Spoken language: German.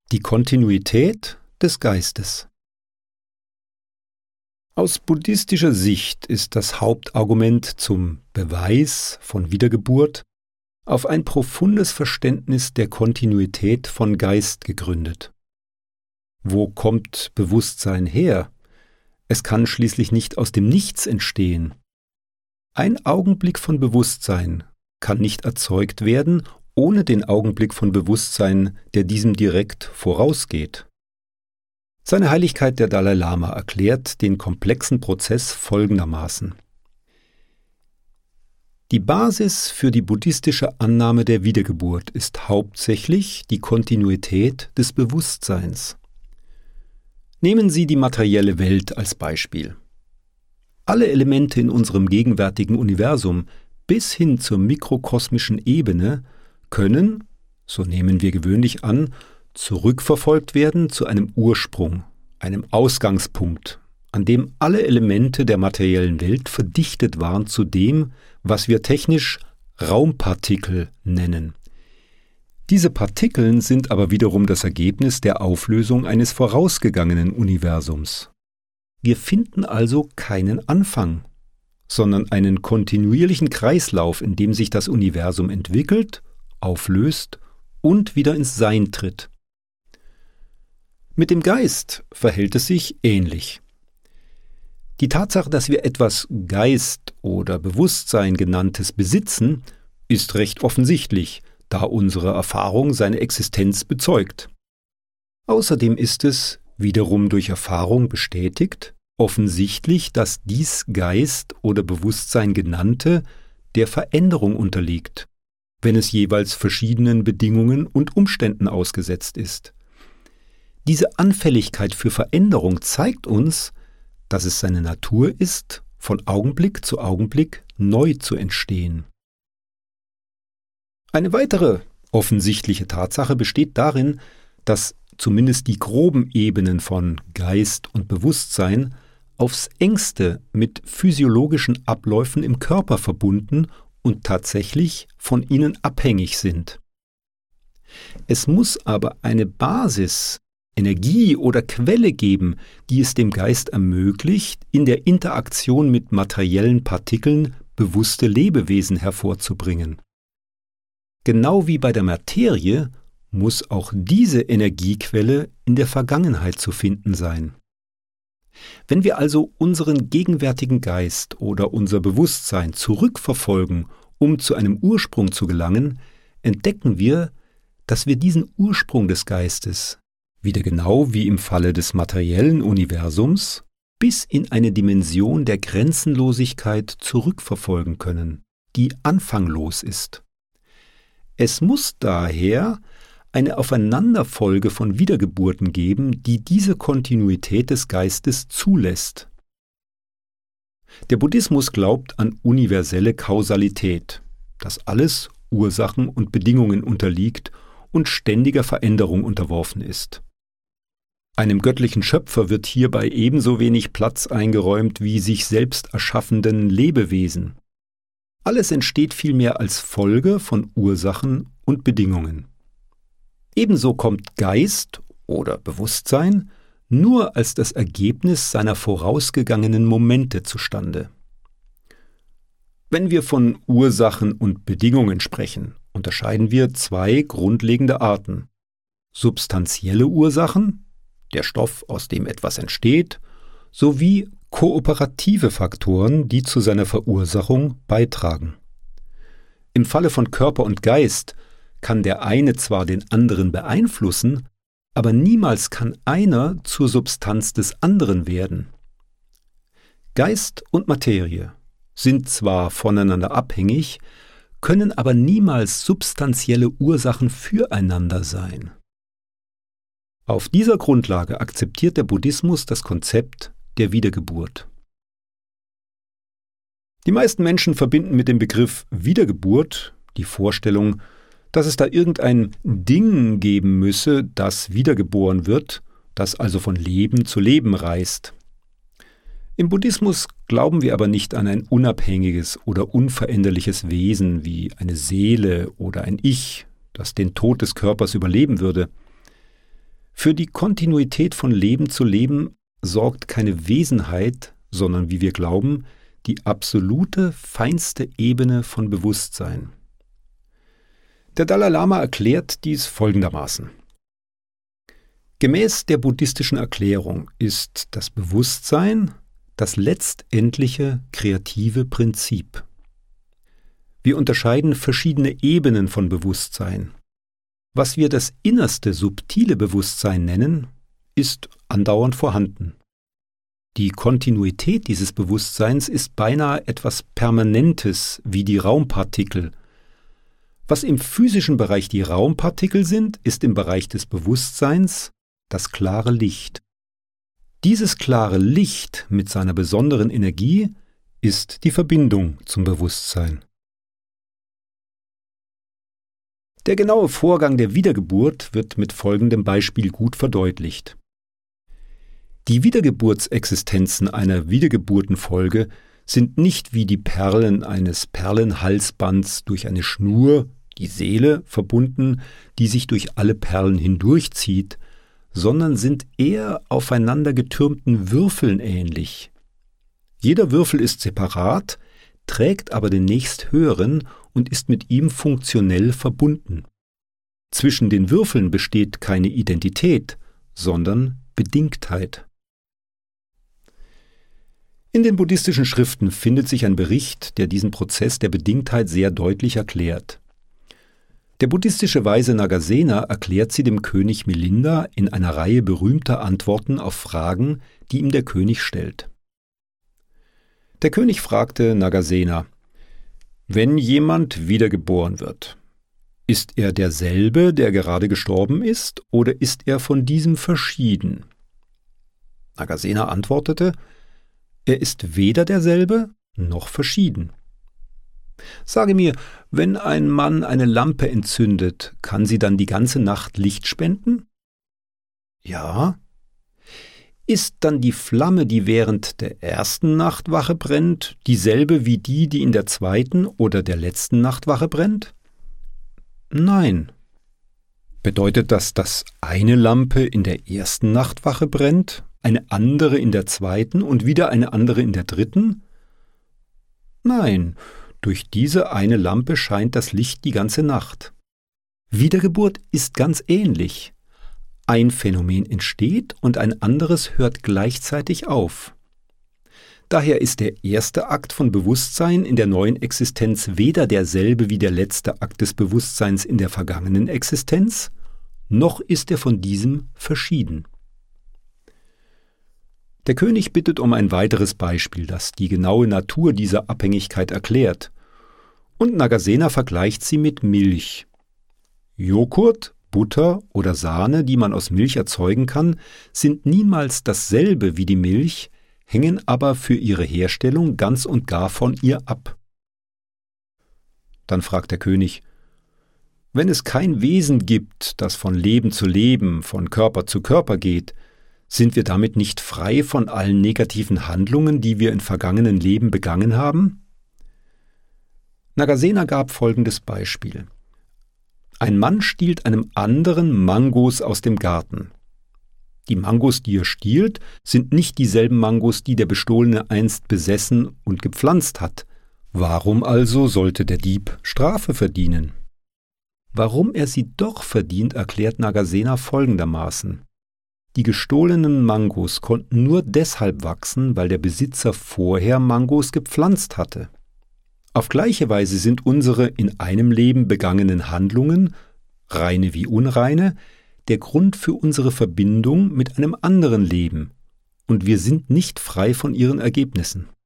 Die Kontinuität des Geistes. Aus buddhistischer Sicht ist das Hauptargument zum Beweis von Wiedergeburt auf ein profundes Verständnis der Kontinuität von Geist gegründet. Wo kommt Bewusstsein her? Es kann schließlich nicht aus dem Nichts entstehen. Ein Augenblick von Bewusstsein kann nicht erzeugt werden, ohne den Augenblick von Bewusstsein, der diesem direkt vorausgeht. Seine Heiligkeit der Dalai Lama erklärt den komplexen Prozess folgendermaßen. Die Basis für die buddhistische Annahme der Wiedergeburt ist hauptsächlich die Kontinuität des Bewusstseins. Nehmen Sie die materielle Welt als Beispiel. Alle Elemente in unserem gegenwärtigen Universum bis hin zur mikrokosmischen Ebene können, so nehmen wir gewöhnlich an, zurückverfolgt werden zu einem Ursprung, einem Ausgangspunkt, an dem alle Elemente der materiellen Welt verdichtet waren zu dem, was wir technisch Raumpartikel nennen. Diese Partikeln sind aber wiederum das Ergebnis der Auflösung eines vorausgegangenen Universums. Wir finden also keinen Anfang, sondern einen kontinuierlichen Kreislauf, in dem sich das Universum entwickelt, auflöst und wieder ins Sein tritt. Mit dem Geist verhält es sich ähnlich. Die Tatsache, dass wir etwas Geist oder Bewusstsein genanntes besitzen, ist recht offensichtlich, da unsere Erfahrung seine Existenz bezeugt. Außerdem ist es, wiederum durch Erfahrung bestätigt, offensichtlich, dass dies Geist oder Bewusstsein genannte der Veränderung unterliegt, wenn es jeweils verschiedenen Bedingungen und Umständen ausgesetzt ist. Diese Anfälligkeit für Veränderung zeigt uns, dass es seine Natur ist, von Augenblick zu Augenblick neu zu entstehen. Eine weitere offensichtliche Tatsache besteht darin, dass zumindest die groben Ebenen von Geist und Bewusstsein aufs engste mit physiologischen Abläufen im Körper verbunden und tatsächlich von ihnen abhängig sind. Es muss aber eine Basis, Energie oder Quelle geben, die es dem Geist ermöglicht, in der Interaktion mit materiellen Partikeln bewusste Lebewesen hervorzubringen. Genau wie bei der Materie muss auch diese Energiequelle in der Vergangenheit zu finden sein. Wenn wir also unseren gegenwärtigen Geist oder unser Bewusstsein zurückverfolgen, um zu einem Ursprung zu gelangen, entdecken wir, dass wir diesen Ursprung des Geistes, wieder genau wie im Falle des materiellen Universums, bis in eine Dimension der Grenzenlosigkeit zurückverfolgen können, die anfanglos ist. Es muss daher eine Aufeinanderfolge von Wiedergeburten geben, die diese Kontinuität des Geistes zulässt. Der Buddhismus glaubt an universelle Kausalität, dass alles Ursachen und Bedingungen unterliegt und ständiger Veränderung unterworfen ist. Einem göttlichen Schöpfer wird hierbei ebenso wenig Platz eingeräumt wie sich selbst erschaffenden Lebewesen. Alles entsteht vielmehr als Folge von Ursachen und Bedingungen. Ebenso kommt Geist oder Bewusstsein nur als das Ergebnis seiner vorausgegangenen Momente zustande. Wenn wir von Ursachen und Bedingungen sprechen, unterscheiden wir zwei grundlegende Arten: substanzielle Ursachen, der Stoff, aus dem etwas entsteht, sowie kooperative Faktoren, die zu seiner Verursachung beitragen. Im Falle von Körper und Geist kann der eine zwar den anderen beeinflussen, aber niemals kann einer zur Substanz des anderen werden. Geist und Materie sind zwar voneinander abhängig, können aber niemals substanzielle Ursachen füreinander sein. Auf dieser Grundlage akzeptiert der Buddhismus das Konzept der Wiedergeburt. Die meisten Menschen verbinden mit dem Begriff Wiedergeburt die Vorstellung, dass es da irgendein Ding geben müsse, das wiedergeboren wird, das also von Leben zu Leben reist. Im Buddhismus glauben wir aber nicht an ein unabhängiges oder unveränderliches Wesen wie eine Seele oder ein Ich, das den Tod des Körpers überleben würde. Für die Kontinuität von Leben zu Leben sorgt keine Wesenheit, sondern, wie wir glauben, die absolute, feinste Ebene von Bewusstsein. Der Dalai Lama erklärt dies folgendermaßen. Gemäß der buddhistischen Erklärung ist das Bewusstsein das letztendliche kreative Prinzip. Wir unterscheiden verschiedene Ebenen von Bewusstsein. Was wir das innerste, subtile Bewusstsein nennen, ist andauernd vorhanden. Die Kontinuität dieses Bewusstseins ist beinahe etwas Permanentes wie die Raumpartikel. Was im physischen Bereich die Raumpartikel sind, ist im Bereich des Bewusstseins das klare Licht. Dieses klare Licht mit seiner besonderen Energie ist die Verbindung zum Bewusstsein. Der genaue Vorgang der Wiedergeburt wird mit folgendem Beispiel gut verdeutlicht. Die Wiedergeburtsexistenzen einer Wiedergeburtenfolge sind nicht wie die Perlen eines Perlenhalsbands durch eine Schnur, die Seele, verbunden, die sich durch alle Perlen hindurchzieht, sondern sind eher aufeinander getürmten Würfeln ähnlich. Jeder Würfel ist separat, trägt aber den nächsthöheren und ist mit ihm funktionell verbunden. Zwischen den Würfeln besteht keine Identität, sondern Bedingtheit. In den buddhistischen Schriften findet sich ein Bericht, der diesen Prozess der Bedingtheit sehr deutlich erklärt. Der buddhistische Weise Nagasena erklärt sie dem König Milinda in einer Reihe berühmter Antworten auf Fragen, die ihm der König stellt. Der König fragte Nagasena: Wenn jemand wiedergeboren wird, ist er derselbe, der gerade gestorben ist, oder ist er von diesem verschieden? Nagasena antwortete: Er ist weder derselbe noch verschieden. Sage mir, wenn ein Mann eine Lampe entzündet, kann sie dann die ganze Nacht Licht spenden? Ja. Ist dann die Flamme, die während der ersten Nachtwache brennt, dieselbe wie die, die in der zweiten oder der letzten Nachtwache brennt? Nein. Bedeutet das, dass eine Lampe in der ersten Nachtwache brennt, eine andere in der zweiten und wieder eine andere in der dritten? Nein. Durch diese eine Lampe scheint das Licht die ganze Nacht. Wiedergeburt ist ganz ähnlich. Ein Phänomen entsteht und ein anderes hört gleichzeitig auf. Daher ist der erste Akt von Bewusstsein in der neuen Existenz weder derselbe wie der letzte Akt des Bewusstseins in der vergangenen Existenz, noch ist er von diesem verschieden. Der König bittet um ein weiteres Beispiel, das die genaue Natur dieser Abhängigkeit erklärt. Und Nagasena vergleicht sie mit Milch. Joghurt, Butter oder Sahne, die man aus Milch erzeugen kann, sind niemals dasselbe wie die Milch, hängen aber für ihre Herstellung ganz und gar von ihr ab. Dann fragt der König: Wenn es kein Wesen gibt, das von Leben zu Leben, von Körper zu Körper geht, sind wir damit nicht frei von allen negativen Handlungen, die wir in vergangenen Leben begangen haben? Nagasena gab folgendes Beispiel. Ein Mann stiehlt einem anderen Mangos aus dem Garten. Die Mangos, die er stiehlt, sind nicht dieselben Mangos, die der Bestohlene einst besessen und gepflanzt hat. Warum also sollte der Dieb Strafe verdienen? Warum er sie doch verdient, erklärt Nagasena folgendermaßen. Die gestohlenen Mangos konnten nur deshalb wachsen, weil der Besitzer vorher Mangos gepflanzt hatte. Auf gleiche Weise sind unsere in einem Leben begangenen Handlungen, reine wie unreine, der Grund für unsere Verbindung mit einem anderen Leben, und wir sind nicht frei von ihren Ergebnissen.